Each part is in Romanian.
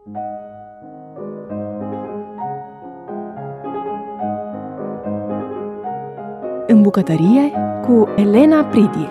În bucătărie cu Elena Pridie.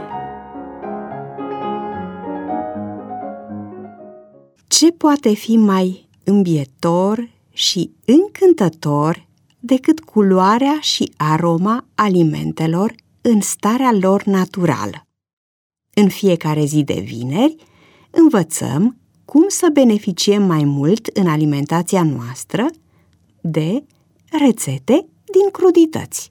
Ce poate fi mai îmbietor și încântător decât culoarea și aroma alimentelor în starea lor naturală? În fiecare zi de vineri învățăm cum să beneficiem mai mult în alimentația noastră de rețete din crudități.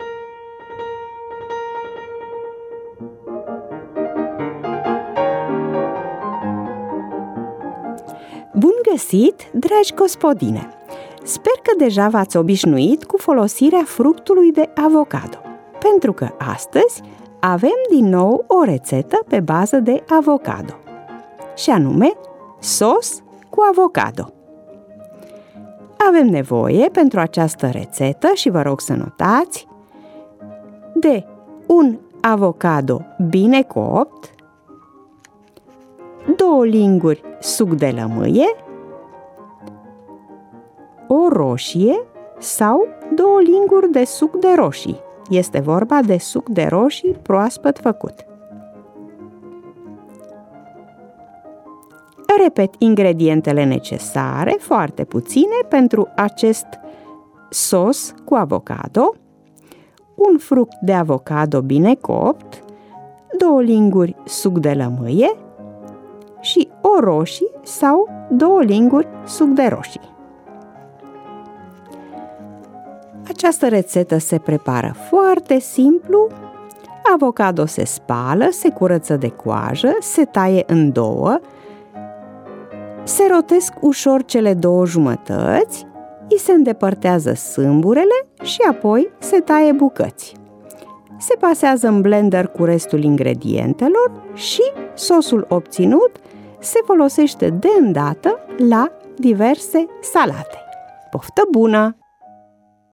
Bun găsit, dragi gospodine! Sper că deja v-ați obișnuit cu folosirea fructului de avocado, pentru că astăzi avem din nou o rețetă pe bază de avocado, și anume sos cu avocado. Avem nevoie pentru această rețetă, și vă rog să notați, de un avocado bine copt, 2 linguri suc de lămâie, o roșie sau 2 linguri de suc de roșii. Este vorba de suc de roșii proaspăt făcut. Repet ingredientele necesare, foarte puține, pentru acest sos cu avocado: un fruct de avocado bine copt, 2 linguri suc de lămâie și o roșie sau 2 linguri suc de roșii. Această rețetă se prepară foarte simplu. Avocado se spală, se curăță de coajă, se taie în 2, se rotesc ușor cele 2 jumătăți, îi se îndepărtează sâmburele și apoi se taie bucăți. Se pasează în blender cu restul ingredientelor și sosul obținut se folosește de îndată la diverse salate. Poftă bună!